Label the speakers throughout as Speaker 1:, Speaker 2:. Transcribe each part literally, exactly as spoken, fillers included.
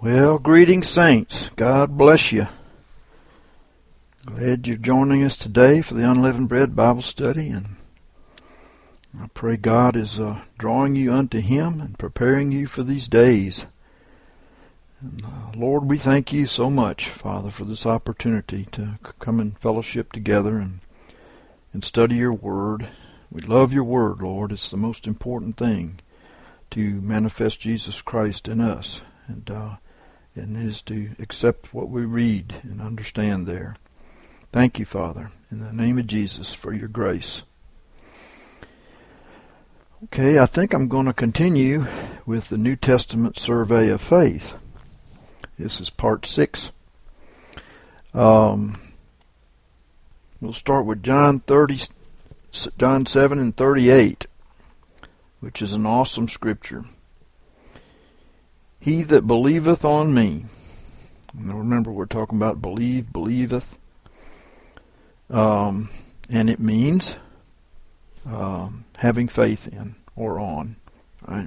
Speaker 1: Well, greetings, saints. God bless you. Glad you're joining us today for the Unleavened Bread Bible Study, and I pray God is uh, drawing you unto Him and preparing you for these days. And, uh, Lord, we thank you so much, Father, for this opportunity to come and fellowship together and, and study your Word. We love your Word, Lord. It's the most important thing to manifest Jesus Christ in us, and uh, and it is to accept what we read and understand there. Thank you, Father, in the name of Jesus, for your grace. Okay, I think I'm going to continue with the New Testament survey of faith. This is part six. Um, we'll start with John thirty, John seven and thirty-eight, which is an awesome scripture. He that believeth on me, and remember we're talking about believe, believeth, um, and it means um, having faith in or on, right?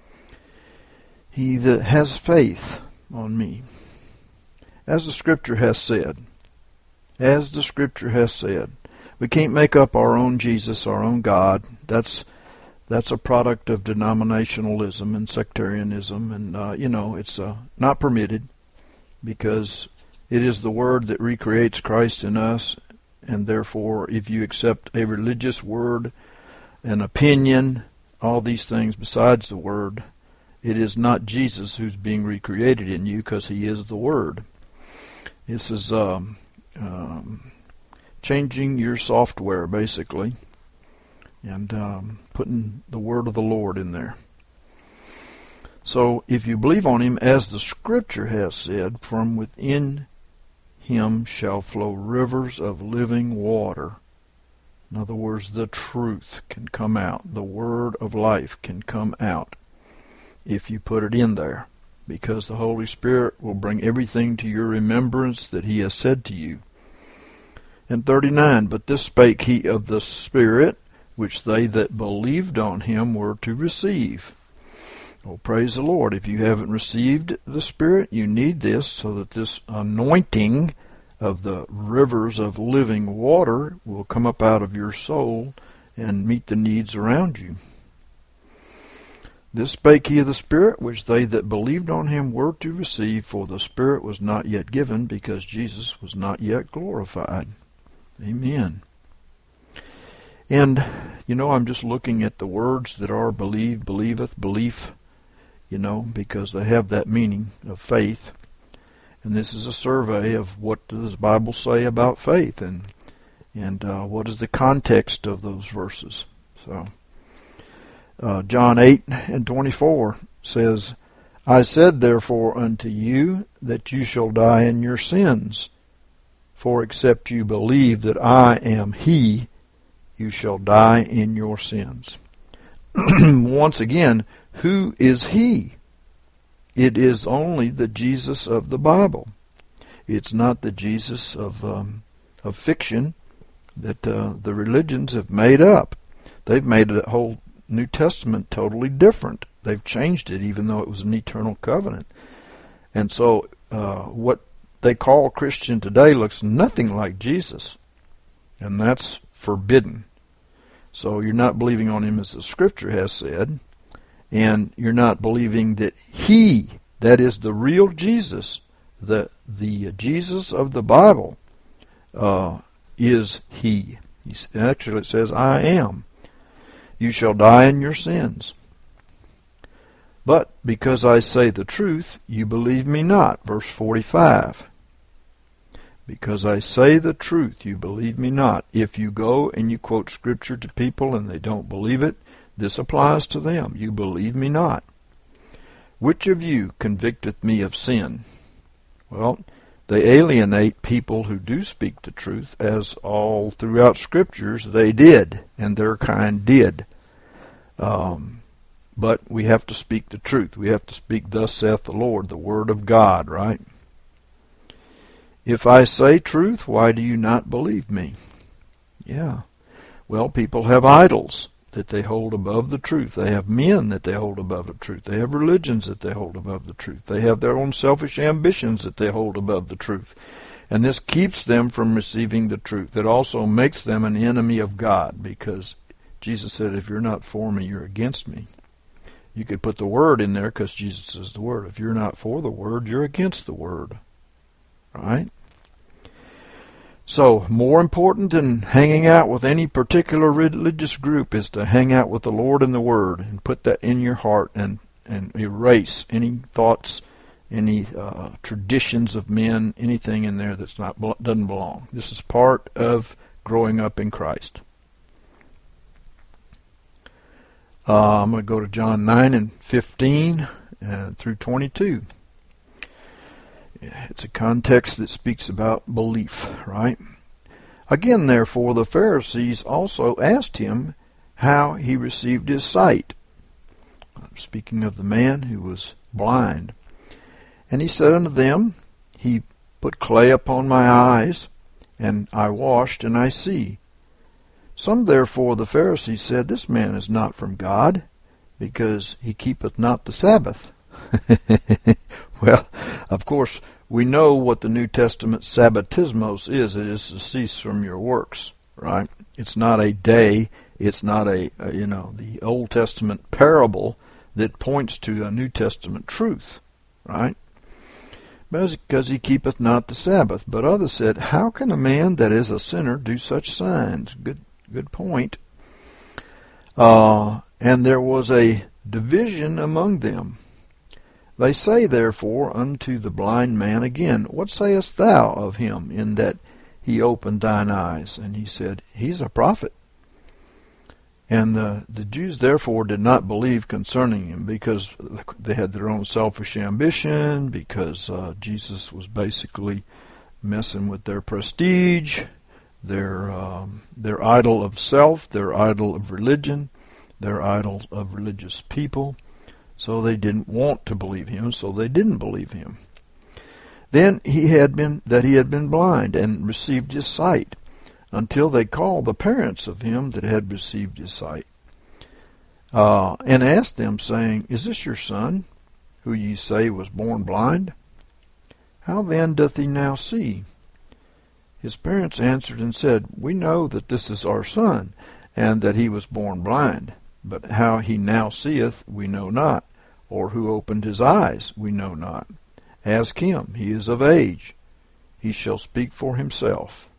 Speaker 1: He that has faith on me, as the scripture has said, as the scripture has said, we can't make up our own Jesus, our own God. That's That's a product of denominationalism and sectarianism, and, uh, you know, it's uh, not permitted, because it is the Word that recreates Christ in us, and therefore, if you accept a religious word, an opinion, all these things besides the Word, it is not Jesus who's being recreated in you, because He is the Word. This is um, um, changing your software, basically, and um, putting the word of the Lord in there. So if you believe on Him, as the scripture has said, from within Him shall flow rivers of living water. In other words, the truth can come out. The word of life can come out if you put it in there, because the Holy Spirit will bring everything to your remembrance that He has said to you. And thirty-nine, but this spake He of the Spirit, which they that believed on Him were to receive. Oh, praise the Lord. If you haven't received the Spirit, you need this, so that this anointing of the rivers of living water will come up out of your soul and meet the needs around you. This spake He of the Spirit, which they that believed on Him were to receive, for the Spirit was not yet given, because Jesus was not yet glorified. Amen. And, you know, I'm just looking at the words that are believe, believeth, belief, you know, because they have that meaning of faith. And this is a survey of what does the Bible say about faith, and and uh, what is the context of those verses. So, uh, John eight and twenty-four says, I said therefore unto you that you shall die in your sins, for except you believe that I am He, you shall die in your sins. Once again, who is He? It is only the Jesus of the Bible. It's not the Jesus of um, of fiction that uh, the religions have made up. They've made the whole New Testament totally different. They've changed it, even though it was an eternal covenant. And so uh, what they call Christian today looks nothing like Jesus. And that's forbidden. So you're not believing on Him as the scripture has said, and you're not believing that He, that is the real Jesus, the the Jesus of the Bible, uh, is He. He actually, it says, I am. You shall die in your sins. But because I say the truth, you believe me not. Verse forty-five. Because I say the truth, you believe me not. If you go and you quote scripture to people and they don't believe it, this applies to them. You believe me not. Which of you convicteth me of sin? Well, they alienate people who do speak the truth, as all throughout scriptures they did, and their kind did. Um, but we have to speak the truth. We have to speak, thus saith the Lord, the word of God, right? If I say truth, why do you not believe me? Yeah. Well, people have idols that they hold above the truth. They have men that they hold above the truth. They have religions that they hold above the truth. They have their own selfish ambitions that they hold above the truth. And this keeps them from receiving the truth. It also makes them an enemy of God, because Jesus said, if you're not for me, you're against me. You could put the word in there because Jesus is the word. If you're not for the word, you're against the word. Right? So, more important than hanging out with any particular religious group is to hang out with the Lord and the Word, and put that in your heart, and, and erase any thoughts, any uh, traditions of men, anything in there that's not doesn't belong. This is part of growing up in Christ. Uh, I'm going to go to John nine and fifteen uh, through twenty-two. It's a context that speaks about belief, right? Again, therefore, the Pharisees also asked him how he received his sight. Speaking of the man who was blind. And he said unto them, He put clay upon my eyes, and I washed, and I see. Some therefore the Pharisees said, This man is not from God, because he keepeth not the Sabbath. Well, of course, we know what the New Testament sabbatismos is. It is to cease from your works, right? It's not a day. It's not a, a you know, the Old Testament parable that points to a New Testament truth, right? Because he keepeth not the Sabbath. But others said, How can a man that is a sinner do such signs? Good, good point. Uh, and there was a division among them. They say, therefore, unto the blind man again, What sayest thou of him, in that he opened thine eyes? And he said, He's a prophet. And the, the Jews, therefore, did not believe concerning him, because they had their own selfish ambition, because uh, Jesus was basically messing with their prestige, their, um, their idol of self, their idol of religion, their idol of religious people. So they didn't want to believe him, so they didn't believe him. Then he had been that he had been blind and received his sight, until they called the parents of him that had received his sight, uh, and asked them, saying, Is this your son, who ye say was born blind? How then doth he now see? His parents answered and said, We know that this is our son, and that he was born blind. But how he now seeth, we know not, or who opened his eyes, we know not. Ask him, he is of age. He shall speak for himself.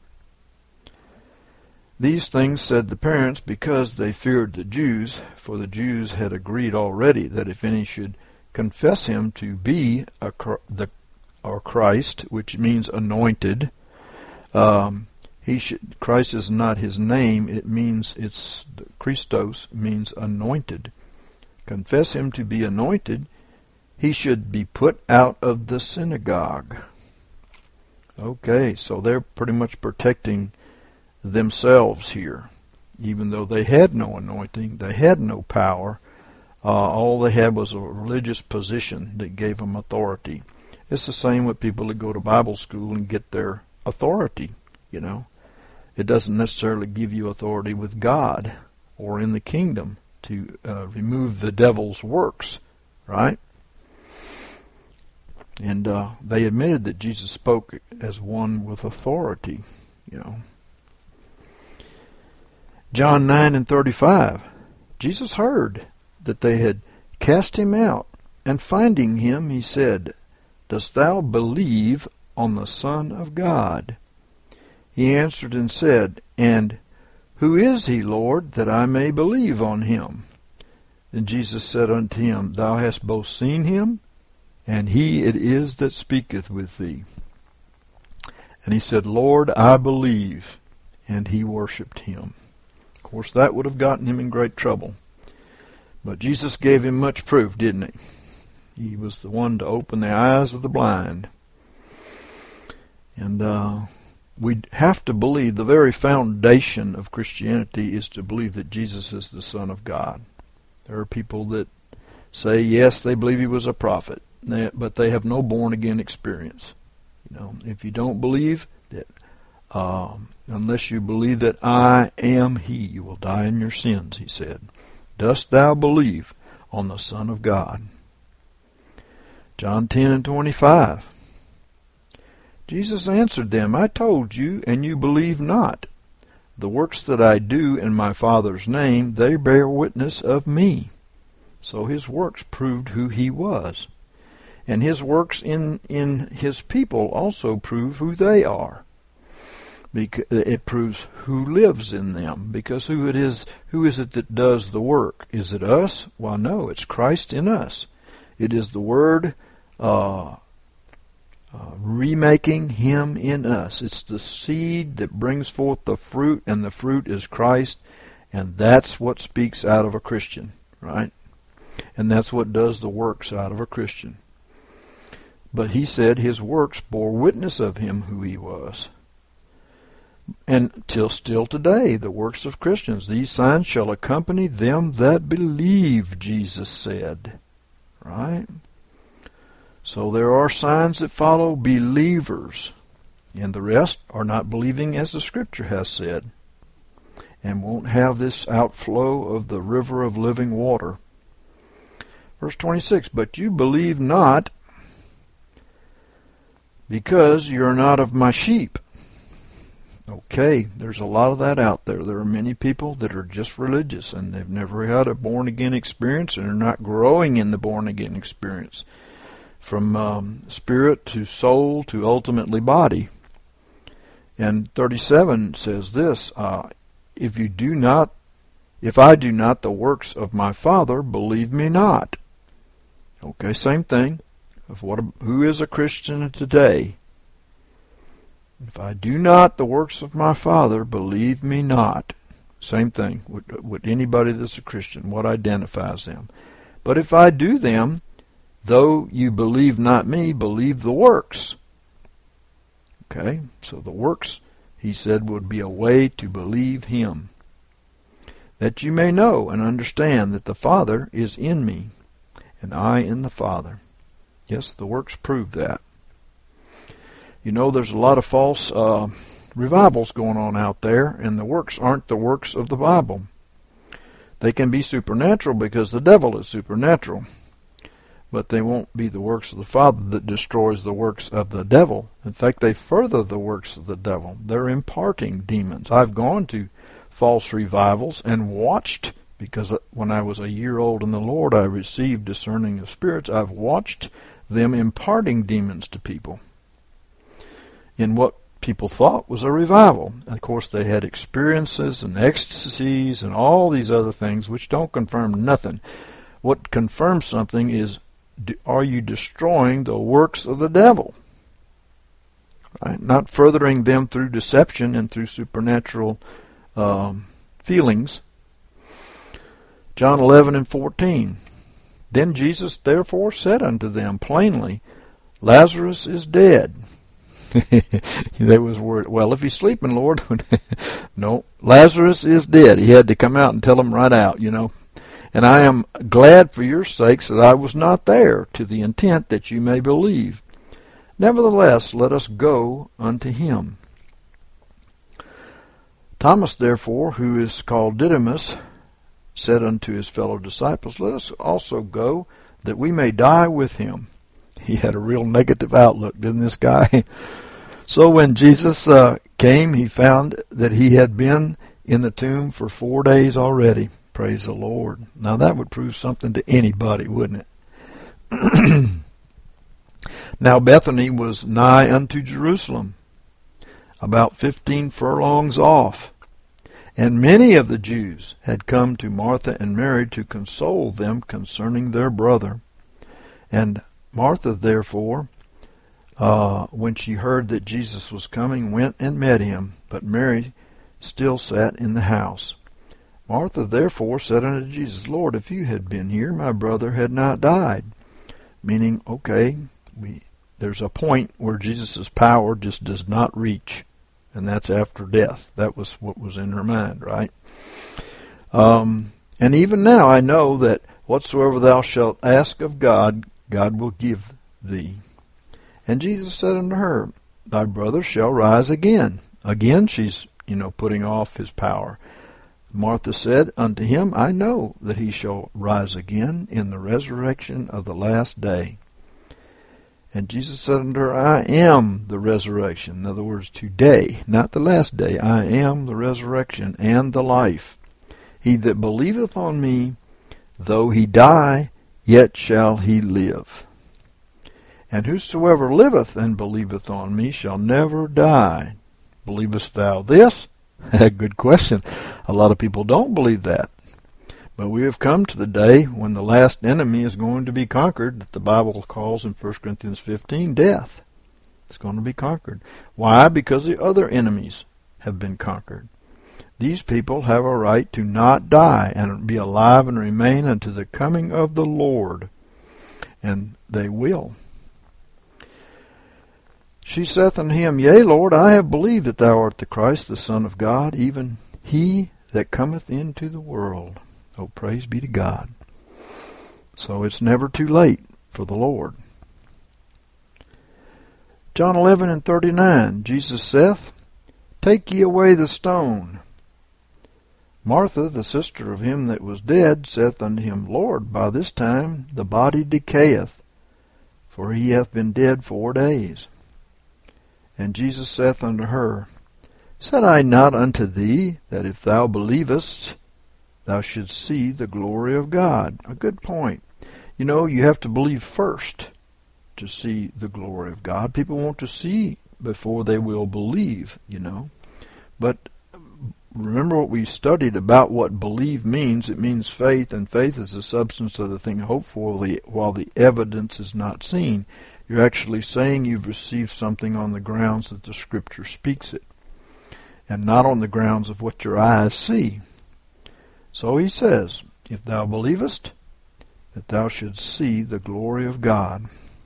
Speaker 1: These things said the parents, because they feared the Jews, for the Jews had agreed already that if any should confess him to be a, the or Christ, which means anointed, um, He should, Christ is not his name. It means it's Christos means anointed. Confess him to be anointed. He should be put out of the synagogue. Okay, so they're pretty much protecting themselves here, even though they had no anointing, they had no power. Uh, all they had was a religious position that gave them authority. It's the same with people that go to Bible school and get their authority, you know. It doesn't necessarily give you authority with God or in the kingdom to uh, remove the devil's works, right? And uh, they admitted that Jesus spoke as one with authority, you know. John nine and thirty-five, Jesus heard that they had cast him out, and finding him, he said, Dost thou believe on the Son of God? He answered and said, And who is he, Lord, that I may believe on him? And Jesus said unto him, Thou hast both seen him, and he it is that speaketh with thee. And he said, Lord, I believe. And he worshipped him. Of course, that would have gotten him in great trouble. But Jesus gave him much proof, didn't he? He was the one to open the eyes of the blind. And uh, we have to believe, the very foundation of Christianity is to believe that Jesus is the Son of God. There are people that say, yes, they believe he was a prophet, but they have no born-again experience. You know, if you don't believe that Um, unless you believe that I am he, you will die in your sins, he said. Dost thou believe on the Son of God? John ten and twenty-five. Jesus answered them, I told you, and you believe not. The works that I do in my Father's name, they bear witness of me. So his works proved who he was. And his works in, in his people also prove who they are. Because it proves who lives in them. Because who it is, who is it that does the work? Is it us? Well, no, it's Christ in us. It is the Word uh, uh, remaking him in us. It's the seed that brings forth the fruit, and the fruit is Christ, and that's what speaks out of a Christian, right? And that's what does the works out of a Christian. But he said his works bore witness of him who he was. And till still today, the works of Christians, these signs shall accompany them that believe, Jesus said. Right? So there are signs that follow believers, and the rest are not believing as the Scripture has said, and won't have this outflow of the river of living water. Verse twenty-six, but you believe not, because you are not of my sheep. Okay, there's a lot of that out there. There are many people that are just religious, and they've never had a born-again experience, and are not growing in the born-again experience. From um, spirit to soul to ultimately body. And thirty-seven says this, uh, if you do not, if I do not the works of my Father, believe me not. Okay, same thing. Of what? Who is a Christian today? If I do not the works of my Father, believe me not. Same thing with, with anybody that's a Christian, what identifies them. But if I do them, though you believe not me, believe the works. Okay, so the works, he said, would be a way to believe him. That you may know and understand that the Father is in me, and I in the Father. Yes, the works prove that. You know, there's a lot of false uh, revivals going on out there, and the works aren't the works of the Bible. They can be supernatural because the devil is supernatural, but they won't be the works of the Father that destroys the works of the devil. In fact, they further the works of the devil. They're imparting demons. I've gone to false revivals and watched, because when I was a year old in the Lord, I received discerning of spirits. I've watched them imparting demons to people in what people thought was a revival. And of course, they had experiences and ecstasies and all these other things which don't confirm nothing. What confirms something is, are you destroying the works of the devil? Right? Not furthering them through deception and through supernatural um, feelings. John eleven and fourteen. Then Jesus therefore said unto them plainly, Lazarus is dead. They was worried, well, if he's sleeping, Lord. No, Lazarus is dead. He had to come out and tell them right out, you know. And I am glad for your sakes that I was not there, to the intent that you may believe. Nevertheless, let us go unto him. Thomas, therefore, who is called Didymus, said unto his fellow disciples, let us also go, that we may die with him. He had a real negative outlook, didn't this guy? So when Jesus uh, came, he found that he had been in the tomb for four days already. Praise the Lord. Now that would prove something to anybody, wouldn't it? Now Bethany was nigh unto Jerusalem, about fifteen furlongs off. And many of the Jews had come to Martha and Mary to console them concerning their brother. And Martha, therefore, uh, when she heard that Jesus was coming, went and met him, but Mary still sat in the house. Martha, therefore, said unto Jesus, Lord, if you had been here, my brother had not died. Meaning, okay, we, there's a point where Jesus' power just does not reach, and that's after death. That was what was in her mind, right? Um, and even now I know that whatsoever thou shalt ask of God, God will give thee. And Jesus said unto her, Thy brother shall rise again. Again, she's, you know, putting off his power. Martha said unto him, I know that he shall rise again in the resurrection of the last day. And Jesus said unto her, I am the resurrection. In other words, today, not the last day. I am the resurrection and the life. He that believeth on me, though he die, yet shall he live. And whosoever liveth and believeth on me shall never die. Believest thou this? Good question. A lot of people don't believe that. But we have come to the day when the last enemy is going to be conquered, that the Bible calls in First Corinthians fifteen death. It's going to be conquered. Why? Because the other enemies have been conquered. These people have a right to not die and be alive and remain unto the coming of the Lord. And they will. She saith unto him, Yea, Lord, I have believed that thou art the Christ, the Son of God, even he that cometh into the world. Oh, praise be to God. So it's never too late for the Lord. John eleven and thirty-nine, Jesus saith, Take ye away the stone. Martha, the sister of him that was dead, saith unto him, Lord, by this time the body decayeth, for he hath been dead four days. And Jesus saith unto her, Said I not unto thee, that if thou believest, thou shouldst see the glory of God? A good point. You know, you have to believe first to see the glory of God. People want to see before they will believe, you know. But remember what we studied about what believe means. It means faith, and faith is the substance of the thing hoped for, while the evidence is not seen. You're actually saying you've received something on the grounds that the Scripture speaks it, and not on the grounds of what your eyes see. So he says, If thou believest, that thou shouldst see the glory of God.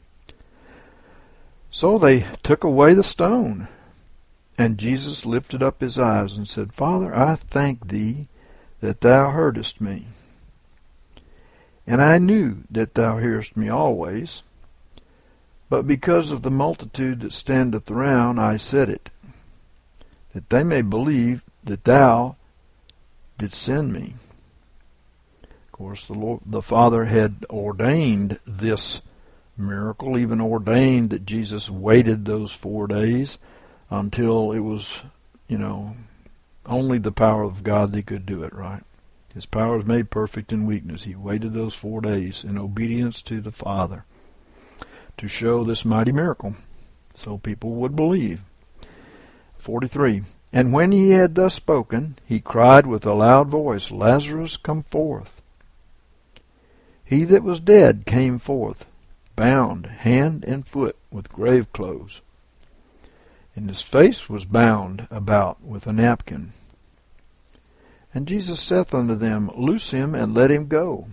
Speaker 1: So they took away the stone, and Jesus lifted up his eyes and said, Father, I thank thee that thou heardest me. And I knew that thou hearest me always, but because of the multitude that standeth around, I said it, that they may believe that thou didst send me. Of course, the Lord, the Father had ordained this miracle, even ordained that Jesus waited those four days until it was, you know, only the power of God that could do it, right? His power is made perfect in weakness. He waited those four days in obedience to the Father to show this mighty miracle, so people would believe. forty-three. And when he had thus spoken, he cried with a loud voice, Lazarus, come forth. He that was dead came forth, bound hand and foot with grave clothes, and his face was bound about with a napkin. And Jesus saith unto them, Loose him, and let him go.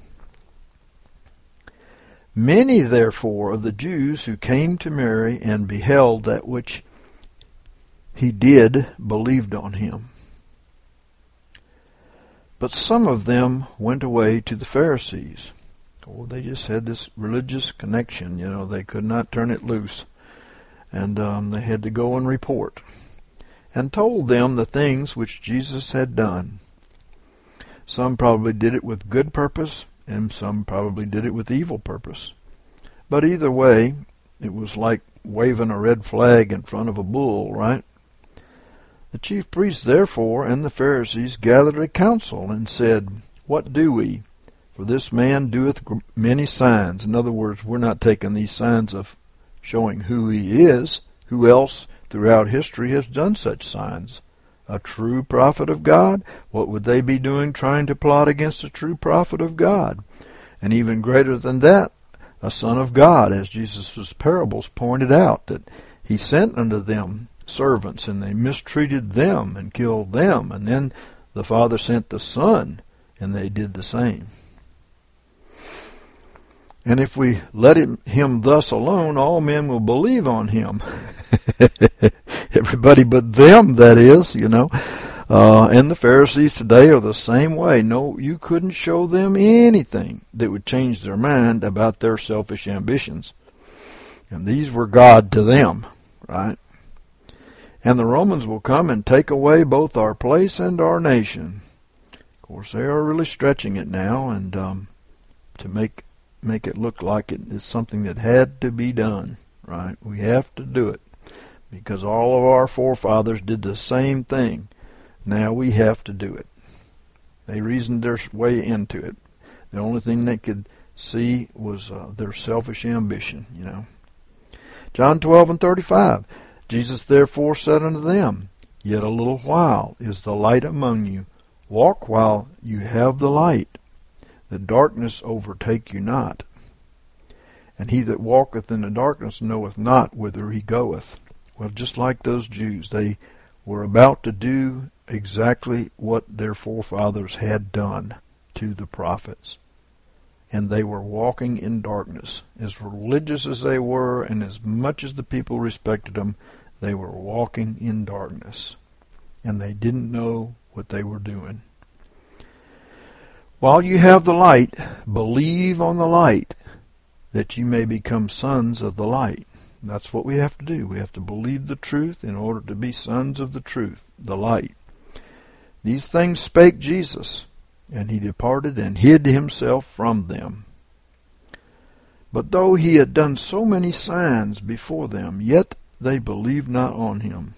Speaker 1: Many therefore of the Jews who came to Mary and beheld that which he did believed on him. But some of them went away to the Pharisees. Oh, they just had this religious connection, you know, they could not turn it loose. And um, they had to go and report, and told them the things which Jesus had done. Some probably did it with good purpose, and some probably did it with evil purpose. But either way, it was like waving a red flag in front of a bull, right? The chief priests, therefore, and the Pharisees gathered a council and said, What do we? For this man doeth many signs. In other words, we're not taking these signs of showing who he is. Who else throughout history has done such signs? A true prophet of God? What would they be doing trying to plot against a true prophet of God? And even greater than that, a son of God, as Jesus' parables pointed out, that he sent unto them servants, and they mistreated them and killed them. And then the Father sent the Son, and they did the same. And if we let him, him thus alone, all men will believe on him. Everybody but them, that is, you know. Uh, and the Pharisees today are the same way. No, you couldn't show them anything that would change their mind about their selfish ambitions. And these were God to them, right? And the Romans will come and take away both our place and our nation. Of course, they are really stretching it now, and um, to make make it look like it is something that had to be done, right? We have to do it because all of our forefathers did the same thing. Now we have to do it. They reasoned their way into it. The only thing they could see was uh, their selfish ambition, you know. John twelve and thirty-five. Jesus therefore said unto them, Yet a little while is the light among you. Walk while you have the light. The darkness overtake you not. And he that walketh in the darkness knoweth not whither he goeth. Well, just like those Jews, they were about to do exactly what their forefathers had done to the prophets. And they were walking in darkness. As religious as they were, and as much as the people respected them, they were walking in darkness. And they didn't know what they were doing. While you have the light, believe on the light, that you may become sons of the light. That's what we have to do. We have to believe the truth in order to be sons of the truth, the light. These things spake Jesus, and he departed and hid himself from them. But though he had done so many signs before them, yet they believed not on him.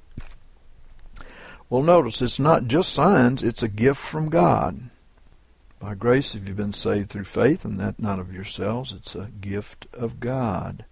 Speaker 1: Well, notice, it's not just signs, it's a gift from God. By grace have you been saved through faith, and that not of yourselves. It's a gift of God.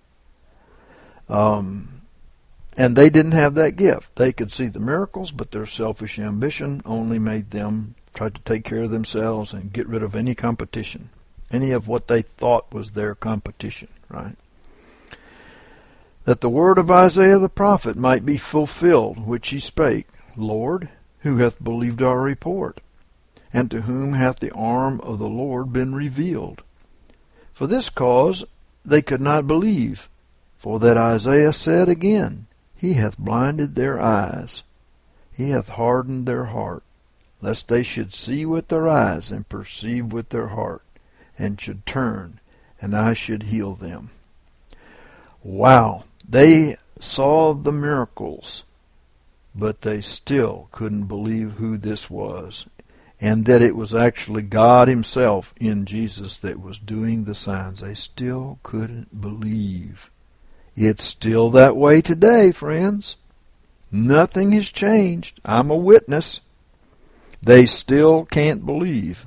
Speaker 1: Um, and they didn't have that gift. They could see the miracles, but their selfish ambition only made them try to take care of themselves and get rid of any competition, any of what they thought was their competition, right? That the word of Isaiah the prophet might be fulfilled, which he spake, Lord, who hath believed our report? And to whom hath the arm of the Lord been revealed? For this cause they could not believe, for that Isaiah said again, He hath blinded their eyes, he hath hardened their heart, lest they should see with their eyes and perceive with their heart, and should turn, and I should heal them. Wow, they saw the miracles, but they still couldn't believe who this was, and that it was actually God himself in Jesus that was doing the signs. They still couldn't believe. It's still that way today, friends. Nothing has changed. I'm a witness. They still can't believe.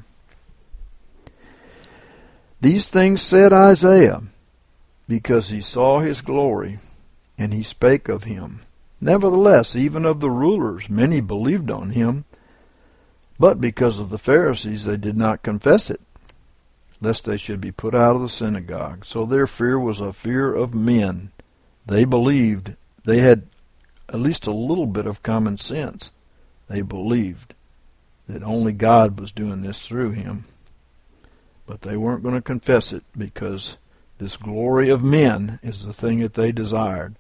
Speaker 1: These things said Isaiah, because he saw his glory, and he spake of him. Nevertheless, even of the rulers, many believed on him, but because of the Pharisees they did not confess it, lest they should be put out of the synagogue. So their fear was a fear of men. They believed. They had at least a little bit of common sense. They believed that only God was doing this through him. But they weren't going to confess it, because this glory of men is the thing that they desired.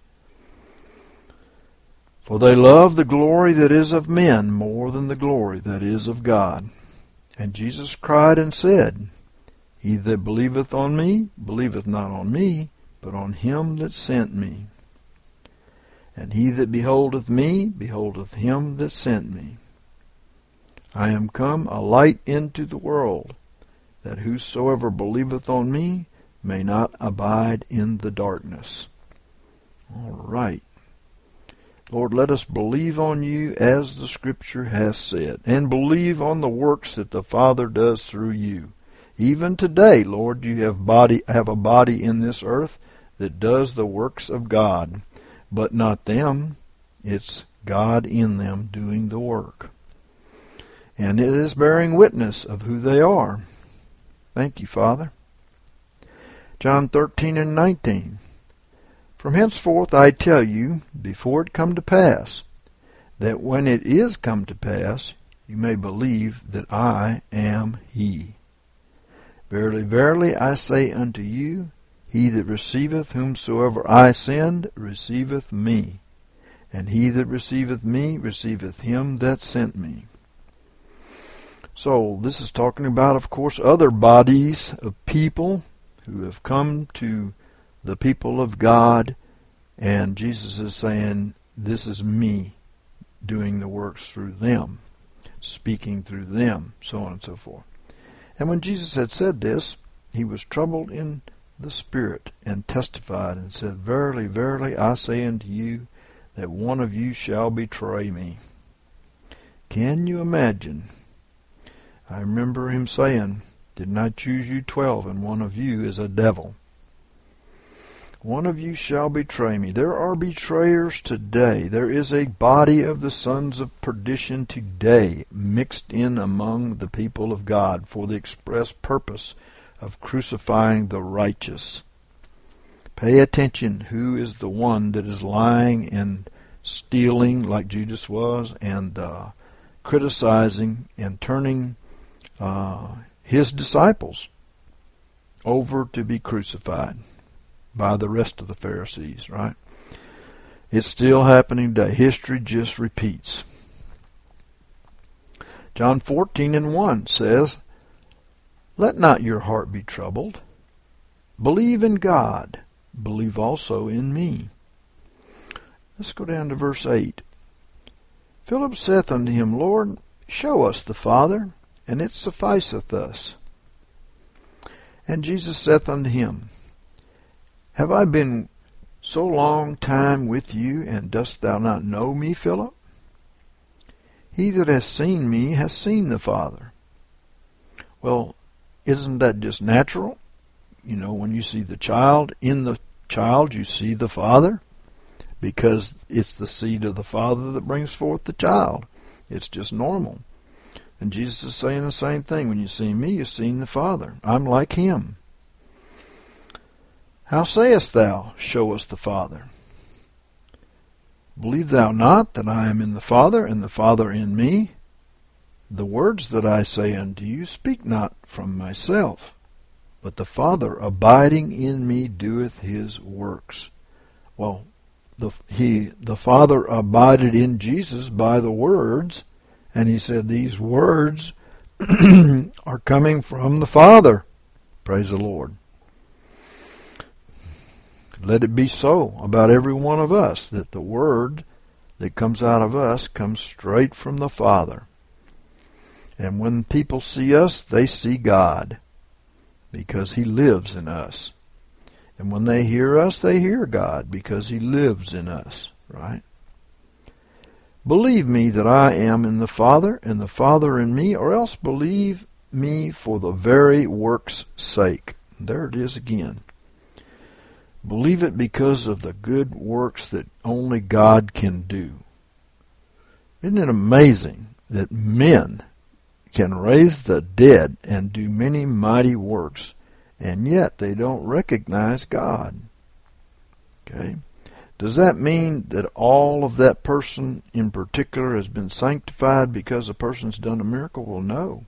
Speaker 1: For they love the glory that is of men more than the glory that is of God. And Jesus cried and said, He that believeth on me, believeth not on me, but on him that sent me. And he that beholdeth me, beholdeth him that sent me. I am come a light into the world, that whosoever believeth on me may not abide in the darkness. All right. Lord, let us believe on you as the Scripture has said, and believe on the works that the Father does through you. Even today, Lord, you have body have a body in this earth that does the works of God, but not them. It's God in them doing the work. And it is bearing witness of who they are. Thank you, Father. John thirteen and nineteen. From henceforth I tell you, before it come to pass, that when it is come to pass, you may believe that I am he. Verily, verily, I say unto you, he that receiveth whomsoever I send receiveth me, and he that receiveth me receiveth him that sent me. So, this is talking about, of course, other bodies of people who have come to the people of God, and Jesus is saying, this is me doing the works through them, speaking through them, so on and so forth. And when Jesus had said this, he was troubled in the spirit, and testified, and said, Verily, verily, I say unto you, that one of you shall betray me. Can you imagine? I remember him saying, Didn't I choose you twelve, and one of you is a devil? One of you shall betray me. There are betrayers today. There is a body of the sons of perdition today mixed in among the people of God for the express purpose of crucifying the righteous. Pay attention who is the one that is lying and stealing like Judas was, and uh, criticizing and turning uh, his disciples over to be crucified by the rest of the Pharisees, right? It's still happening today. History just repeats. John fourteen and one says, Let not your heart be troubled. Believe in God. Believe also in me. Let's go down to verse eight. Philip saith unto him, Lord, show us the Father, and it sufficeth us. And Jesus saith unto him, Have I been so long time with you, and dost thou not know me, Philip? He that has seen me has seen the Father. Well, isn't that just natural? You know, when you see the child, in the child you see the Father, because it's the seed of the Father that brings forth the child. It's just normal. And Jesus is saying the same thing. When you see me, you've seen the Father. I'm like him. How sayest thou, show us the Father? Believe thou not that I am in the Father, and the Father in me? The words that I say unto you speak not from myself, but the Father abiding in me doeth his works. Well, the, he, the Father abided in Jesus by the words, and he said these words are coming from the Father. Praise the Lord. Let it be so about every one of us, that the word that comes out of us comes straight from the Father. And when people see us, they see God, because he lives in us. And when they hear us, they hear God, because he lives in us, right? Believe me that I am in the Father, and the Father in me, or else believe me for the very work's sake. There it is again. Believe it because of the good works that only God can do. Isn't it amazing that men can raise the dead and do many mighty works, and yet they don't recognize God? Okay. Does that mean that all of that person in particular has been sanctified because a person's done a miracle? Well, no.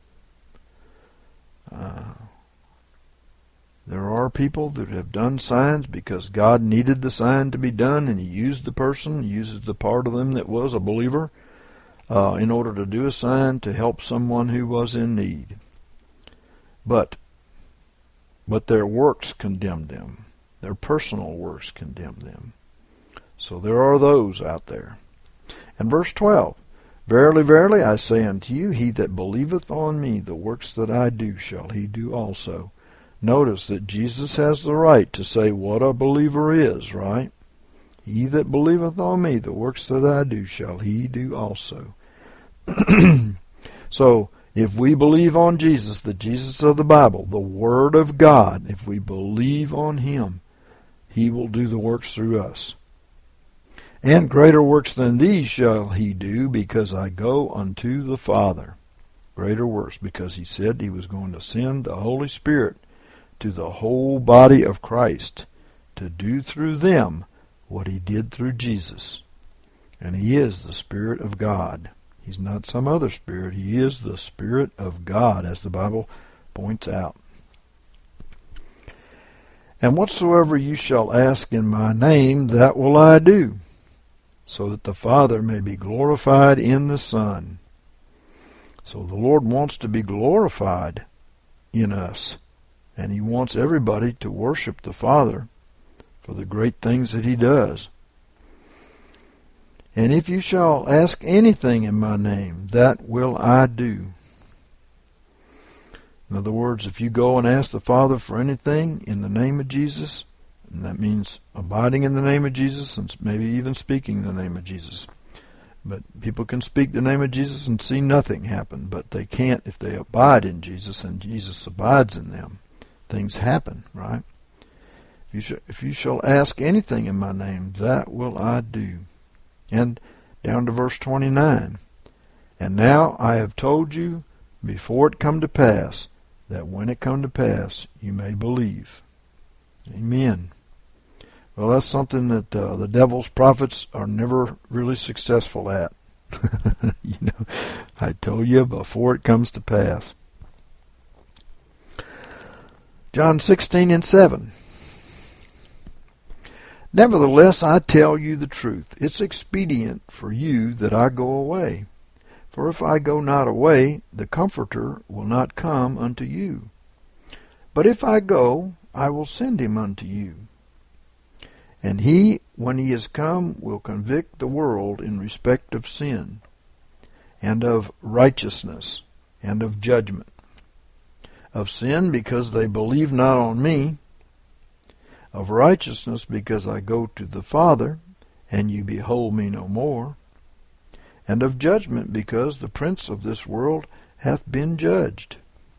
Speaker 1: Uh, there are people that have done signs because God needed the sign to be done, and he used the person, he uses the part of them that was a believer, uh, in order to do a sign to help someone who was in need. But, but their works condemned them. Their personal works condemned them. So there are those out there. And verse twelve, Verily, verily, I say unto you, he that believeth on me, the works that I do shall he do also. Notice that Jesus has the right to say what a believer is, right? He that believeth on me, the works that I do shall he do also. So, if we believe on Jesus, the Jesus of the Bible, the Word of God, if we believe on him, he will do the works through us. And greater works than these shall he do, because I go unto the Father. Greater works, because he said he was going to send the Holy Spirit to the whole body of Christ to do through them what he did through Jesus. And he is the Spirit of God. He's not some other spirit. He is the Spirit of God, as the Bible points out. And whatsoever you shall ask in my name, that will I do, so that the Father may be glorified in the Son. So the Lord wants to be glorified in us, and he wants everybody to worship the Father for the great things that he does. And if you shall ask anything in my name, that will I do. In other words, if you go and ask the Father for anything in the name of Jesus, and that means abiding in the name of Jesus and maybe even speaking the name of Jesus. But people can speak the name of Jesus and see nothing happen, but they can't if they abide in Jesus and Jesus abides in them. Things happen, right? If you, sh- if you shall ask anything in my name, that will I do. And down to verse twenty-nine. And now I have told you before it come to pass, that when it come to pass, you may believe. Amen. Well, that's something that uh, the devil's prophets are never really successful at. You know, I told you before it comes to pass. John sixteen and seven. Nevertheless, I tell you the truth. It's expedient for you that I go away. For if I go not away, the Comforter will not come unto you. But if I go, I will send him unto you. And he, when he is come, will convict the world in respect of sin, and of righteousness, and of judgment. Of sin, because they believe not on me. Of righteousness, because I go to the Father, and you behold me no more. And of judgment, because the prince of this world hath been judged.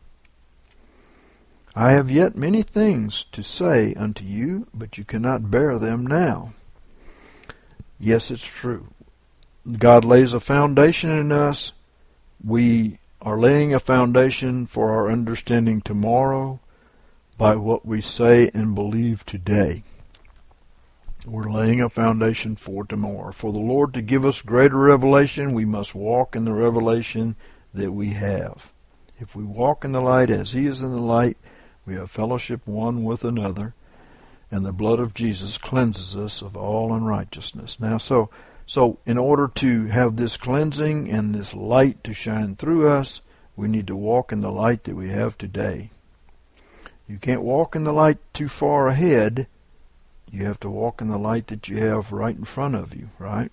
Speaker 1: I have yet many things to say unto you, but you cannot bear them now. Yes, it's true. God lays a foundation in us. We are laying a foundation for our understanding tomorrow by what we say and believe today. We're laying a foundation for tomorrow. For the Lord to give us greater revelation, we must walk in the revelation that we have. If we walk in the light as He is in the light, we have fellowship one with another, and the blood of Jesus cleanses us of all unrighteousness. Now, so so in order to have this cleansing and this light to shine through us, we need to walk in the light that we have today. You can't walk in the light too far ahead. You have to walk in the light that you have right in front of you, right?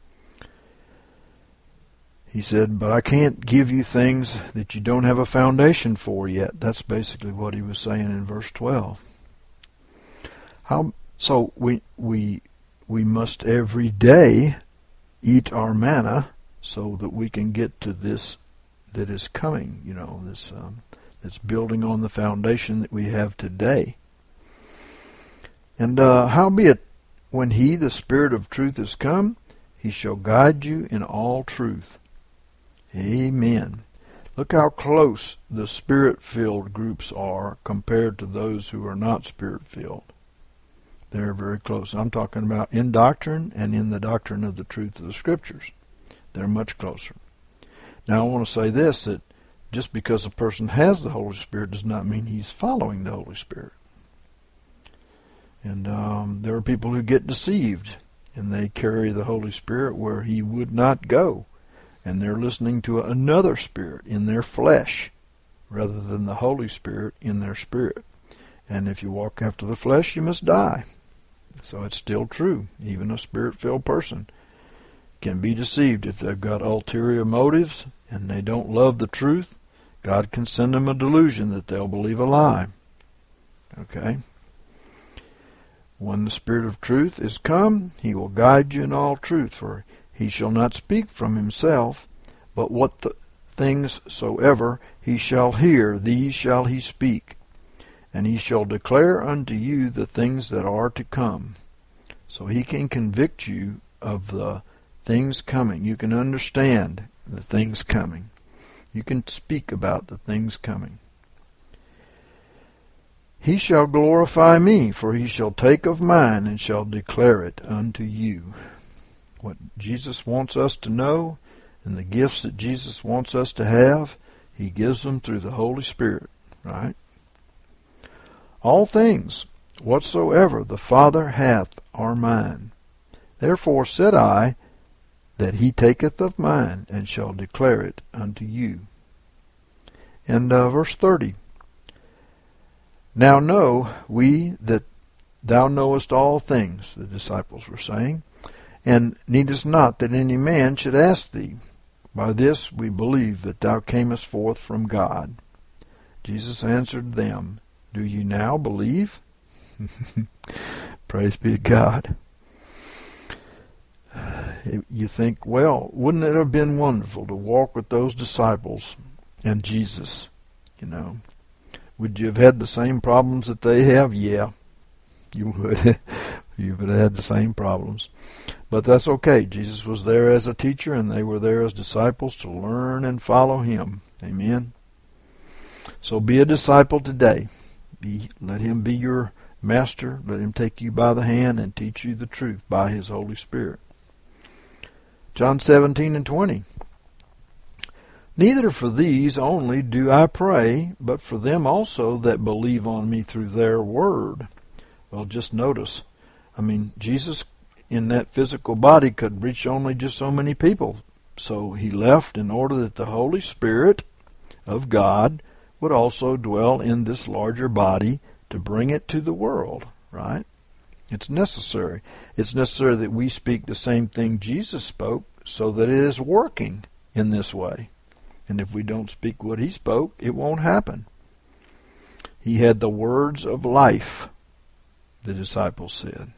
Speaker 1: He said, but I can't give you things that you don't have a foundation for yet. That's basically what he was saying in verse twelve. How so we we we must every day eat our manna so that we can get to this that is coming, you know, this um, that's building on the foundation that we have today. And uh, howbeit, when he, the Spirit of truth, is come, he shall guide you in all truth. Amen. Look how close the Spirit-filled groups are compared to those who are not Spirit-filled. They're very close. I'm talking about in doctrine and in the doctrine of the truth of the Scriptures. They're much closer. Now, I want to say this, that just because a person has the Holy Spirit does not mean he's following the Holy Spirit. And um, there are people who get deceived, and they carry the Holy Spirit where He would not go. And they're listening to another spirit in their flesh rather than the Holy Spirit in their spirit. And if you walk after the flesh, you must die. So it's still true. Even a Spirit-filled person can be deceived if they've got ulterior motives and they don't love the truth. God can send them a delusion that they'll believe a lie. Okay? When the Spirit of truth is come, He will guide you in all truth, for He shall not speak from Himself, but what the things soever He shall hear, these shall He speak. And He shall declare unto you the things that are to come. So He can convict you of the things coming. You can understand the things coming. You can speak about the things coming. He shall glorify me, for He shall take of mine and shall declare it unto you. What Jesus wants us to know and the gifts that Jesus wants us to have, He gives them through the Holy Spirit, right? All things whatsoever the Father hath are mine. Therefore said I, that He taketh of mine and shall declare it unto you. And uh, verse thirty. Now know we that thou knowest all things, the disciples were saying, and needest not that any man should ask thee. By this we believe that thou camest forth from God. Jesus answered them, Do ye now believe? Praise be to God. You think, well, wouldn't it have been wonderful to walk with those disciples and Jesus? You know, would you have had the same problems that they have? Yeah, you would. You would have had the same problems. But that's okay. Jesus was there as a teacher, and they were there as disciples to learn and follow him. Amen. So be a disciple today. Be, let him be your master. Let him take you by the hand and teach you the truth by his Holy Spirit. John seventeen and twenty. Neither for these only do I pray, but for them also that believe on me through their word. Well, just notice, I mean, Jesus in that physical body could reach only just so many people. So he left in order that the Holy Spirit of God would also dwell in this larger body to bring it to the world, right? It's necessary. It's necessary that we speak the same thing Jesus spoke so that it is working in this way. And if we don't speak what he spoke, it won't happen. He had the words of life, the disciples said.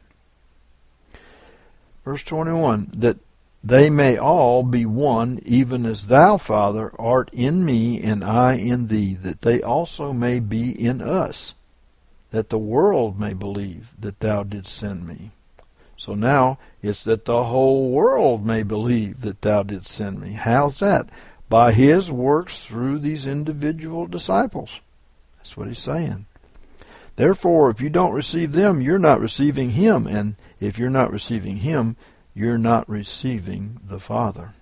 Speaker 1: Verse twenty-one, that they may all be one, even as thou, Father, art in me, and I in thee, that they also may be in us, that the world may believe that thou didst send me. So now it's that the whole world may believe that thou didst send me. How's that? By his works through these individual disciples. That's what he's saying. Therefore, if you don't receive them, you're not receiving him. And if you're not receiving him, you're not receiving the Father.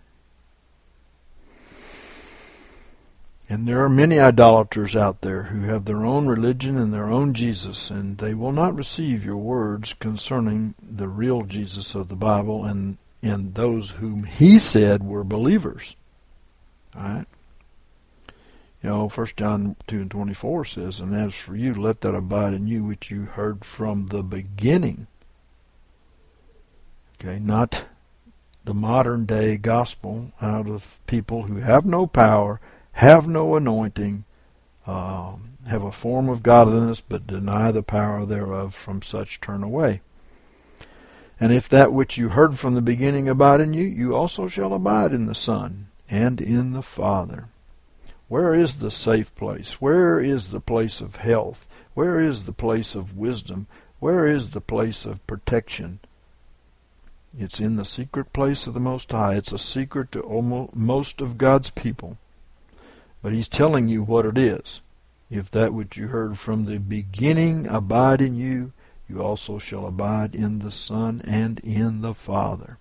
Speaker 1: And there are many idolaters out there who have their own religion and their own Jesus, and they will not receive your words concerning the real Jesus of the Bible and, and those whom he said were believers. All right? You know, First John two and twenty-four says, And as for you, let that abide in you which you heard from the beginning. Okay, not the modern day gospel out of people who have no power, have no anointing, um, have a form of godliness, but deny the power thereof. From such turn away. And if that which you heard from the beginning abide in you, you also shall abide in the Son and in the Father. Where is the safe place? Where is the place of health? Where is the place of wisdom? Where is the place of protection? It's in the secret place of the Most High. It's a secret to almost most of God's people. But he's telling you what it is. If that which you heard from the beginning abide in you, you also shall abide in the Son and in the Father.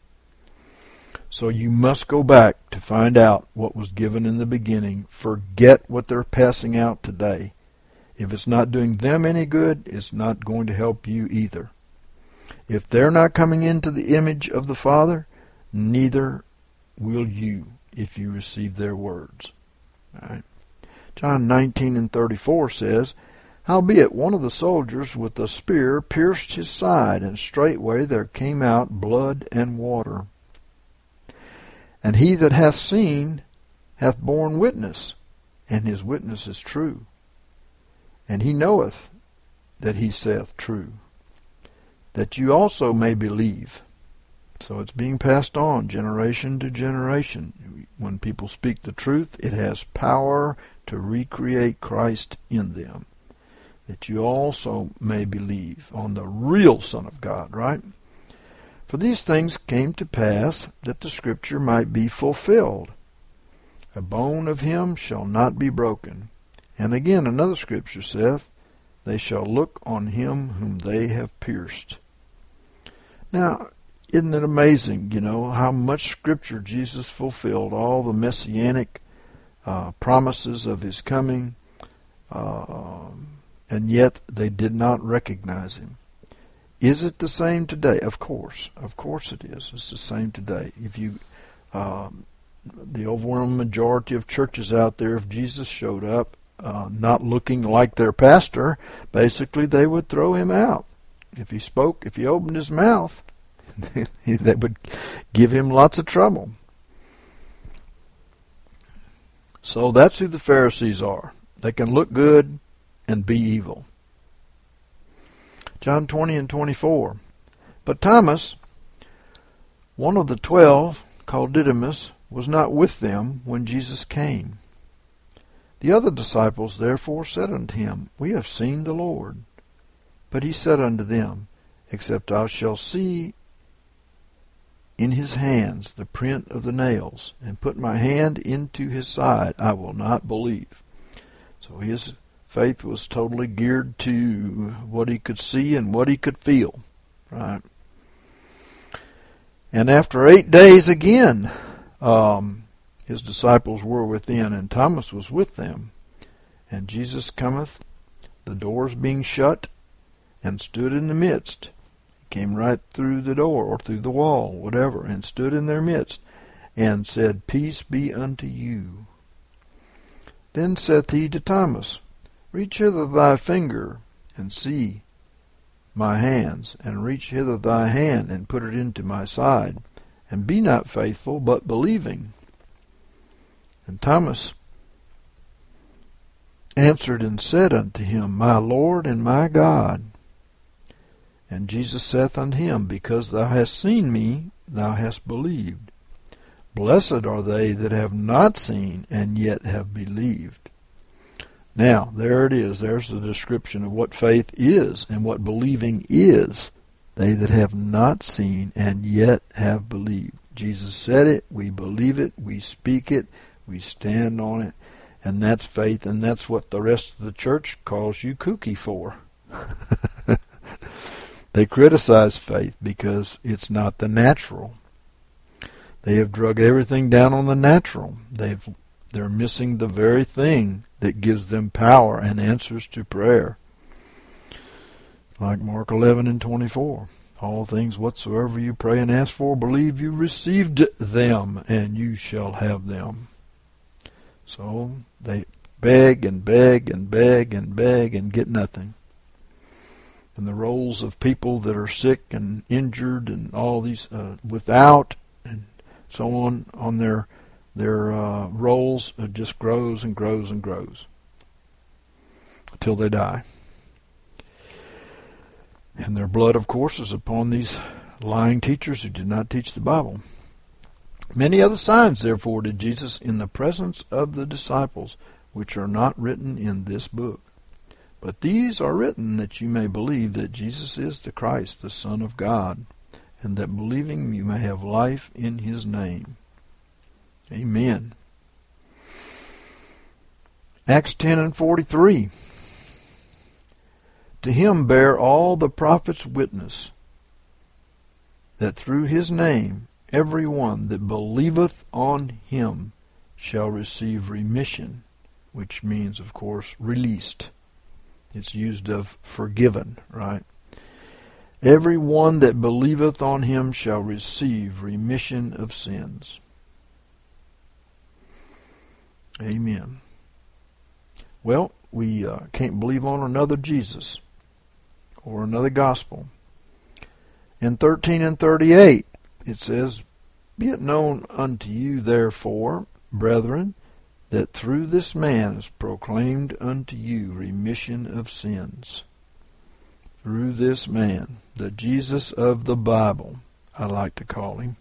Speaker 1: So you must go back to find out what was given in the beginning. Forget what they're passing out today. If it's not doing them any good, it's not going to help you either. If they're not coming into the image of the Father, neither will you if you receive their words. All right. John nineteen and thirty-four says, Howbeit one of the soldiers with a spear pierced his side, and straightway there came out blood and water. And he that hath seen hath borne witness, and his witness is true. And he knoweth that he saith true, that you also may believe. So it's being passed on generation to generation. When people speak the truth, it has power to recreate Christ in them, that you also may believe on the real Son of God, right? For these things came to pass, that the Scripture might be fulfilled. A bone of him shall not be broken. And again another Scripture saith, They shall look on him whom they have pierced. Now, isn't it amazing, you know, how much Scripture Jesus fulfilled, all the messianic uh, promises of his coming, uh, and yet they did not recognize him. Is it the same today? Of course. Of course it is. It's the same today. If you, um, the overwhelming majority of churches out there, if Jesus showed up uh, not looking like their pastor, basically they would throw him out. If he spoke, if he opened his mouth, That would give him lots of trouble. So that's who the Pharisees are. They can look good and be evil. John twenty and twenty-four. But Thomas, one of the twelve, called Didymus, was not with them when Jesus came. The other disciples therefore said unto him, We have seen the Lord. But he said unto them, Except I shall see in his hands the print of the nails, and put my hand into his side, I will not believe. So his faith was totally geared to what he could see and what he could feel. Right? And after eight days again, um, his disciples were within, and Thomas was with them. And Jesus cometh, the doors being shut, and stood in the midst. He came right through the door, or through the wall, whatever, and stood in their midst, and said, Peace be unto you. Then saith he to Thomas, Reach hither thy finger, and see my hands, and reach hither thy hand, and put it into my side, and be not faithful, but believing. And Thomas answered and said unto him, My Lord and my God. And Jesus saith unto him, Because thou hast seen me, thou hast believed. Blessed are they that have not seen, and yet have believed. Now, there it is. There's the description of what faith is and what believing is. They that have not seen, and yet have believed. Jesus said it, we believe it, we speak it, we stand on it, and that's faith, and that's what the rest of the church calls you kooky for. They criticize faith because it's not the natural. They have drug everything down on the natural. They've, they're missing the very thing that gives them power and answers to prayer. Like Mark eleven and twenty-four. All things whatsoever you pray and ask for, believe you received them, and you shall have them. So they beg and beg and beg and beg and get nothing. And the rolls of people that are sick and injured and all these uh, without and so on on their their uh, rolls uh, just grows and grows and grows until they die. And their blood, of course, is upon these lying teachers who did not teach the Bible. Many other signs, therefore, did Jesus in the presence of the disciples, which are not written in this book. But these are written that you may believe that Jesus is the Christ, the Son of God, and that believing you may have life in his name. Amen. Acts ten and forty-three. To him bear all the prophets witness, that through his name every one that believeth on him shall receive remission, which means, of course, released. It's used of forgiven, right? Every one that believeth on him shall receive remission of sins. Amen. Well, we uh, can't believe on another Jesus or another gospel. In thirteen and thirty-eight, it says, Be it known unto you, therefore, brethren, that through this man is proclaimed unto you remission of sins. Through this man, the Jesus of the Bible, I like to call him.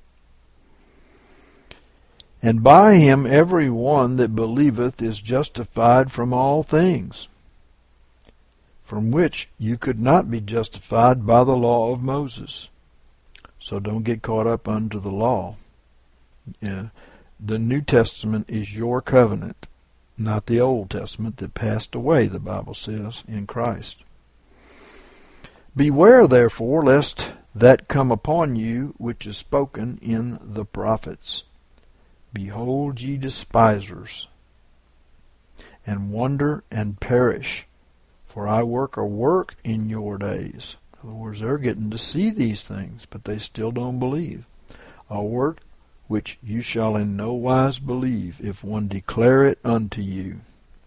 Speaker 1: And by him every one that believeth is justified from all things, from which you could not be justified by the law of Moses. So don't get caught up under the law. Yeah. The New Testament is your covenant, not the Old Testament that passed away, the Bible says, in Christ. Beware, therefore, lest that come upon you which is spoken in the prophets. Behold ye despisers, and wonder and perish, for I work a work in your days. In other words, they're getting to see these things, but they still don't believe. A work which you shall in no wise believe, if one declare it unto you.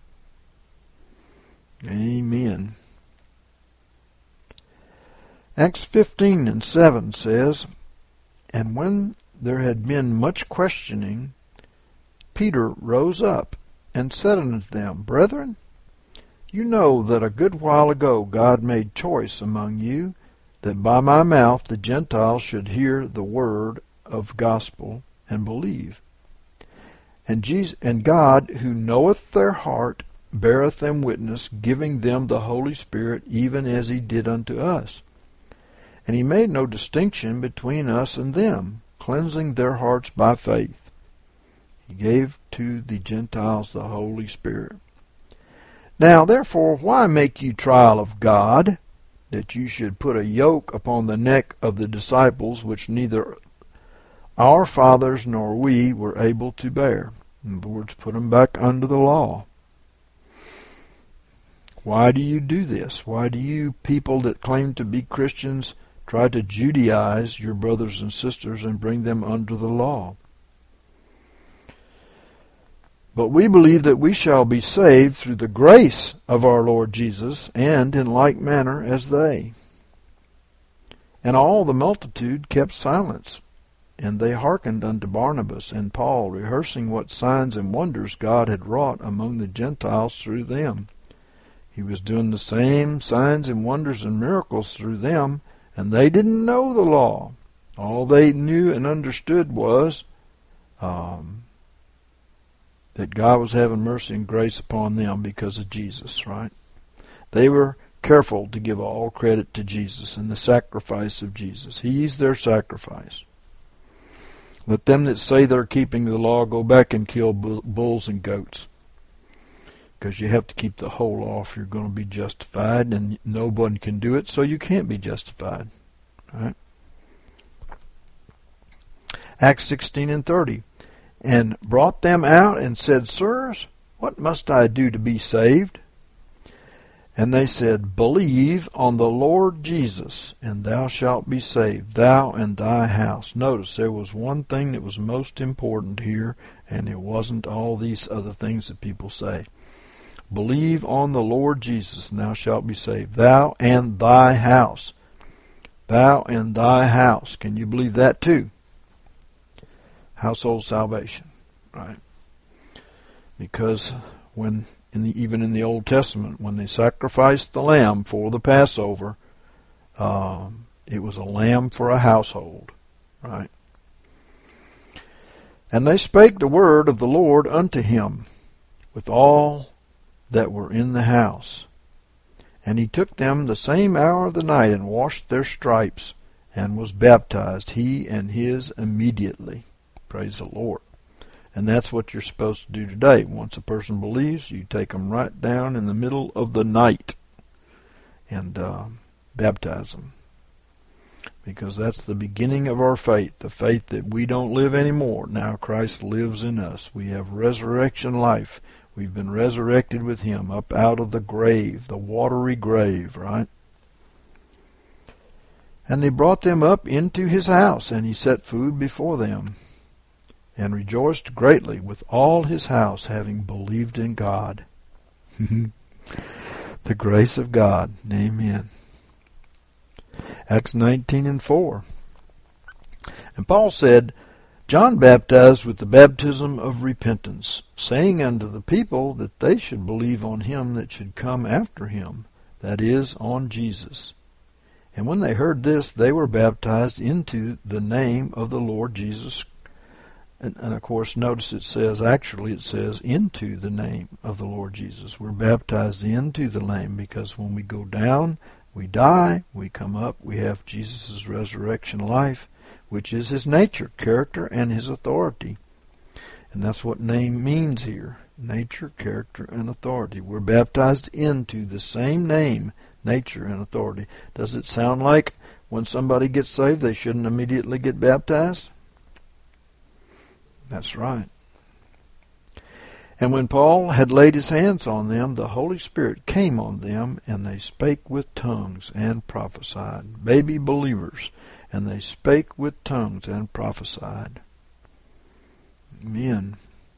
Speaker 1: Amen. Acts fifteen and seven says, And when there had been much questioning, Peter rose up and said unto them, Brethren, you know that a good while ago God made choice among you, that by my mouth the Gentiles should hear the word of gospel and believe. And Jesus, and God, who knoweth their heart, beareth them witness, giving them the Holy Spirit, even as he did unto us. And he made no distinction between us and them, cleansing their hearts by faith. He gave to the Gentiles the Holy Spirit. Now therefore, why make you trial of God, that you should put a yoke upon the neck of the disciples, which neither our fathers nor we were able to bear? In other words, put them back under the law. Why do you do this? Why do you people that claim to be Christians try to Judaize your brothers and sisters and bring them under the law? But we believe that we shall be saved through the grace of our Lord Jesus, and in like manner as they. And all the multitude kept silence, and they hearkened unto Barnabas and Paul, rehearsing what signs and wonders God had wrought among the Gentiles through them. He was doing the same signs and wonders and miracles through them, and they didn't know the law. All they knew and understood was um, that God was having mercy and grace upon them because of Jesus, right? They were careful to give all credit to Jesus and the sacrifice of Jesus. He's their sacrifice. Let them that say they're keeping the law go back and kill bulls and goats, because you have to keep the whole law if you're going to be justified, and no one can do it, so you can't be justified. Right? Acts sixteen and thirty. And brought them out and said, Sirs, what must I do to be saved? And they said, Believe on the Lord Jesus, and thou shalt be saved, thou and thy house. Notice there was one thing that was most important here, and it wasn't all these other things that people say. Believe on the Lord Jesus, and thou shalt be saved, thou and thy house. Thou and thy house. Can you believe that too? Household salvation, right? Because when in the, even in the Old Testament, when they sacrificed the lamb for the Passover, um, it was a lamb for a household, right? And they spake the word of the Lord unto him with all that were in the house. And he took them the same hour of the night and washed their stripes and was baptized, he and his immediately. Praise the Lord. And that's what you're supposed to do today. Once a person believes, you take them right down in the middle of the night and uh, baptize them. Because that's the beginning of our faith, the faith that we don't live anymore. Now Christ lives in us. We have resurrection life. We've been resurrected with him up out of the grave, the watery grave, right? And they brought them up into his house, and he set food before them, and rejoiced greatly with all his house, having believed in God. The grace of God. Amen. Acts nineteen and four. And Paul said, John baptized with the baptism of repentance, saying unto the people that they should believe on him that should come after him, that is, on Jesus. And when they heard this, they were baptized into the name of the Lord Jesus. And, and of course, notice it says, actually it says, into the name of the Lord Jesus. We're baptized into the name, because when we go down, we die, we come up, we have Jesus' resurrection life, which is his nature, character, and his authority. And that's what name means here. Nature, character, and authority. We're baptized into the same name, nature, and authority. Does it sound like when somebody gets saved, they shouldn't immediately get baptized? That's right. And when Paul had laid his hands on them, the Holy Spirit came on them, and they spake with tongues and prophesied. Baby believers. And they spake with tongues and prophesied. Amen.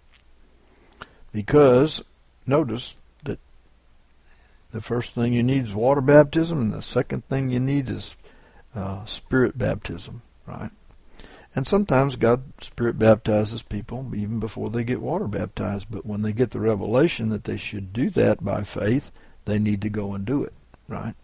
Speaker 1: Because, notice that the first thing you need is water baptism, and the second thing you need is uh, spirit baptism, right? And sometimes God Spirit baptizes people even before they get water baptized. But when they get the revelation that they should do that by faith, they need to go and do it, right?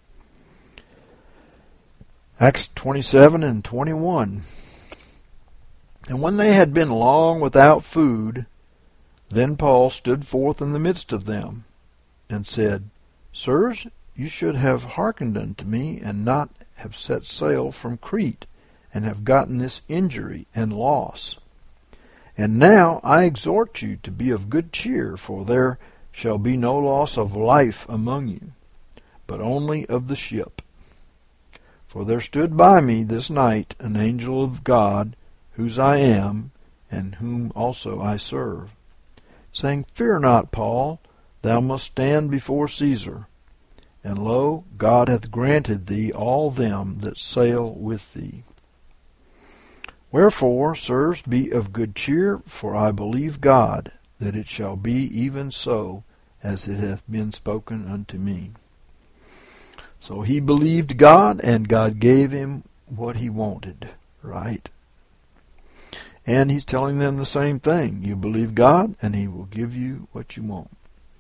Speaker 1: Acts twenty-seven and twenty-one. And when they had been long without food, then Paul stood forth in the midst of them, and said, Sirs, you should have hearkened unto me, and not have set sail from Crete, and have gotten this injury and loss. And now I exhort you to be of good cheer, for there shall be no loss of life among you, but only of the ship. For there stood by me this night an angel of God, whose I am, and whom also I serve, saying, Fear not, Paul, thou must stand before Caesar. And lo, God hath granted thee all them that sail with thee. Wherefore, sirs, be of good cheer, for I believe God, that it shall be even so, as it hath been spoken unto me. So he believed God, and God gave him what he wanted, right? And he's telling them the same thing. You believe God, and he will give you what you want.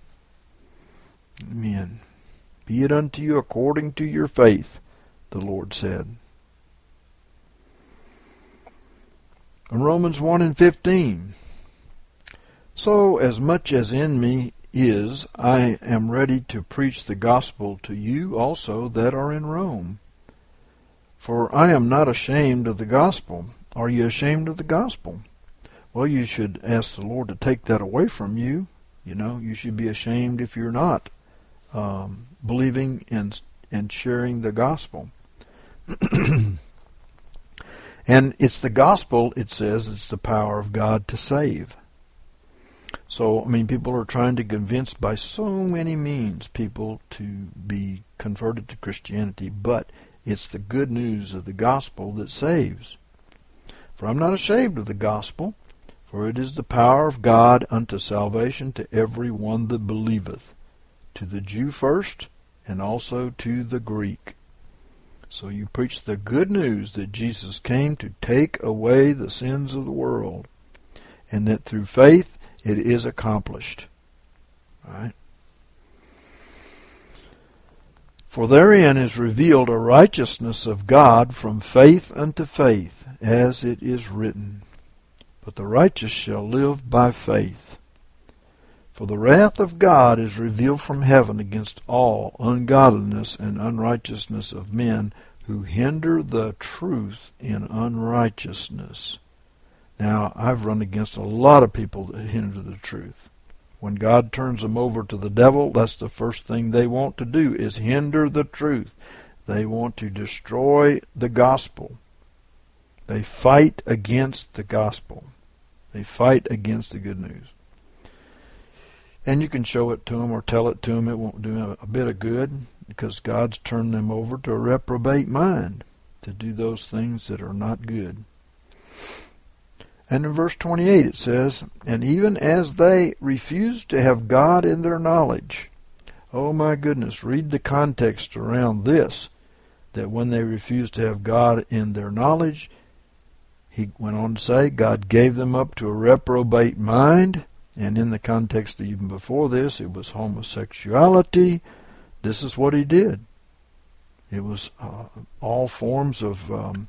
Speaker 1: Amen. Be it unto you according to your faith, the Lord said. In Romans one and fifteen. So as much as in me is, I am ready to preach the gospel to you also that are in Rome. For I am not ashamed of the gospel. Are you ashamed of the gospel? Well, you should ask the Lord to take that away from you. You know, you should be ashamed if you're not um, believing and and sharing the gospel. And it's the gospel, it says, it's the power of God to save. So, I mean, people are trying to convince by so many means people to be converted to Christianity, but it's the good news of the gospel that saves. For I'm not ashamed of the gospel, for it is the power of God unto salvation to every one that believeth, to the Jew first, and also to the Greek. So you preach the good news that Jesus came to take away the sins of the world, and that through faith it is accomplished. Right? For therein is revealed a righteousness of God from faith unto faith, as it is written, But the righteous shall live by faith. For the wrath of God is revealed from heaven against all ungodliness and unrighteousness of men who hinder the truth in unrighteousness. Now, I've run against a lot of people that hinder the truth. When God turns them over to the devil, that's the first thing they want to do, is hinder the truth. They want to destroy the gospel. They fight against the gospel. They fight against the good news. And you can show it to them or tell it to them. It won't do a bit of good, because God's turned them over to a reprobate mind to do those things that are not good. And in verse twenty-eight it says, And even as they refused to have God in their knowledge. Oh my goodness, read the context around this. That when they refused to have God in their knowledge, he went on to say, God gave them up to a reprobate mind. And in the context of even before this, it was homosexuality. This is what he did. It was uh, all forms of um,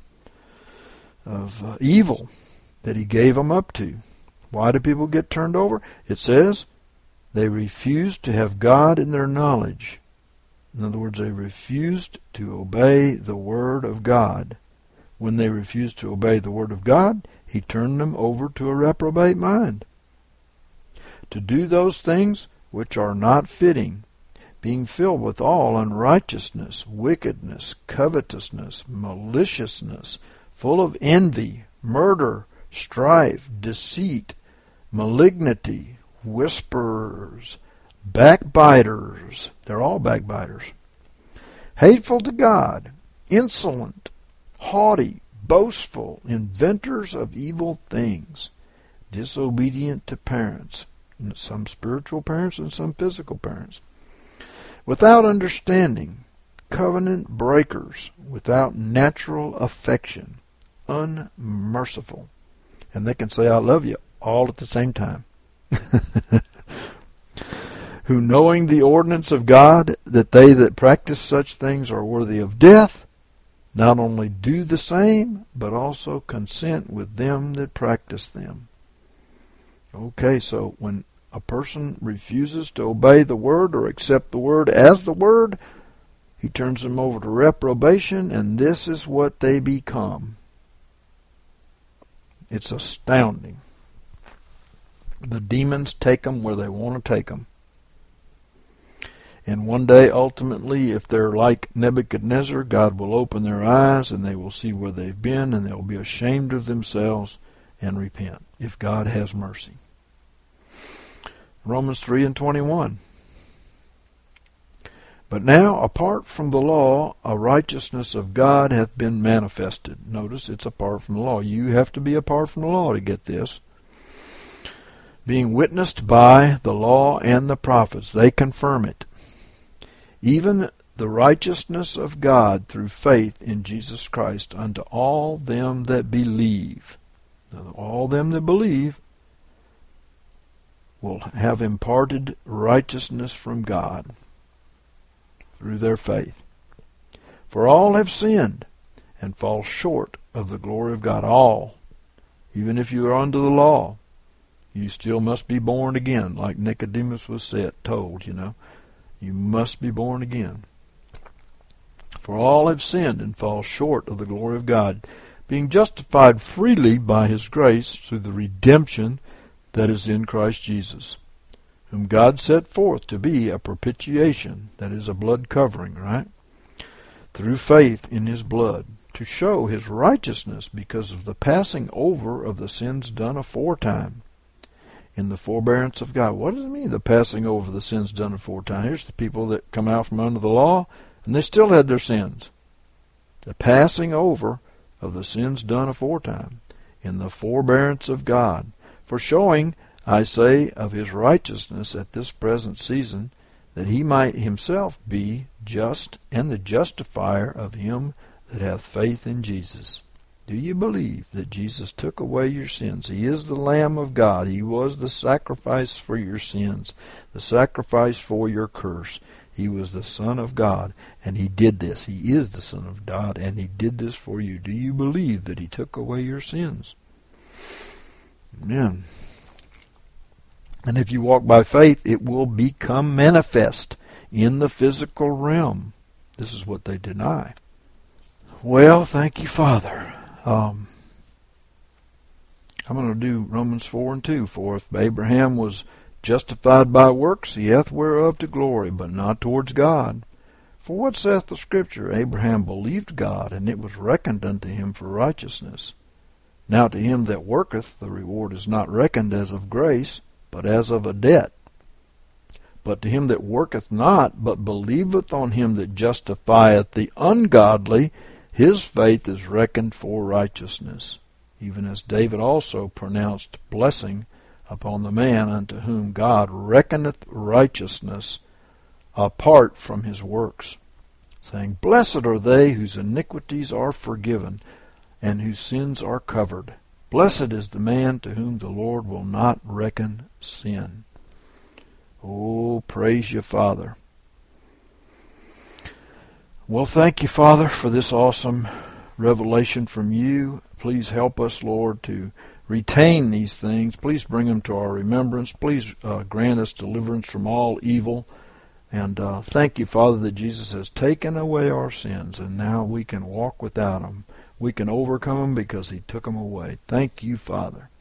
Speaker 1: of uh, evil that he gave them up to. Why do people get turned over? It says they refused to have God in their knowledge. In other words, they refused to obey the Word of God. When they refused to obey the Word of God, he turned them over to a reprobate mind, to do those things which are not fitting, being filled with all unrighteousness, wickedness, covetousness, maliciousness, full of envy, murder, strife, deceit, malignity, whisperers, backbiters. They're all backbiters. Hateful to God, insolent, haughty, boastful, inventors of evil things, disobedient to parents, some spiritual parents and some physical parents, without understanding, covenant breakers, without natural affection, unmerciful. And they can say, I love you, all at the same time. Who, knowing the ordinance of God, that they that practice such things are worthy of death, not only do the same, but also consent with them that practice them. Okay, so when a person refuses to obey the word or accept the word as the word, he turns them over to reprobation, and this is what they become. It's astounding. The demons take them where they want to take them. And one day, ultimately, if they're like Nebuchadnezzar, God will open their eyes and they will see where they've been, and they'll be ashamed of themselves and repent, if God has mercy. Romans three and twenty-one. But now, apart from the law, a righteousness of God hath been manifested. Notice, it's apart from the law. You have to be apart from the law to get this. Being witnessed by the law and the prophets. They confirm it. Even the righteousness of God through faith in Jesus Christ unto all them that believe. Now, all them that believe will have imparted righteousness from God through their faith. For all have sinned and fall short of the glory of God. All. Even if you are under the law, you still must be born again, like Nicodemus was said, told, you know. You must be born again. For all have sinned and fall short of the glory of God, being justified freely by his grace through the redemption that is in Christ Jesus, whom God set forth to be a propitiation, that is a blood covering, right? Through faith in his blood, to show his righteousness because of the passing over of the sins done aforetime, in the forbearance of God. What does it mean, the passing over the sins done aforetime? Here's the people that come out from under the law, and they still had their sins. The passing over of the sins done aforetime, in the forbearance of God, for showing, I say, of his righteousness at this present season, that he might himself be just and the justifier of him that hath faith in Jesus. Do you believe that Jesus took away your sins? He is the Lamb of God. He was the sacrifice for your sins, the sacrifice for your curse. He was the Son of God, and he did this. He is the Son of God, and he did this for you. Do you believe that he took away your sins? Amen. And if you walk by faith, it will become manifest in the physical realm. This is what they deny. Well, thank you, Father. Um, I'm going to do Romans four and two. For if Abraham was justified by works, he hath whereof to glory, but not towards God. For what saith the Scripture? Abraham believed God, and it was reckoned unto him for righteousness. Now to him that worketh, the reward is not reckoned as of grace, but as of a debt. But to him that worketh not, but believeth on him that justifieth the ungodly, his faith is reckoned for righteousness, even as David also pronounced blessing upon the man unto whom God reckoneth righteousness apart from his works, saying, Blessed are they whose iniquities are forgiven, and whose sins are covered. Blessed is the man to whom the Lord will not reckon sin. Oh, praise you, Father. Well, thank you, Father, for this awesome revelation from you. Please help us, Lord, to retain these things. Please bring them to our remembrance. Please uh, grant us deliverance from all evil. And uh, thank you, Father, that Jesus has taken away our sins, and now we can walk without them. We can overcome them because he took them away. Thank you, Father.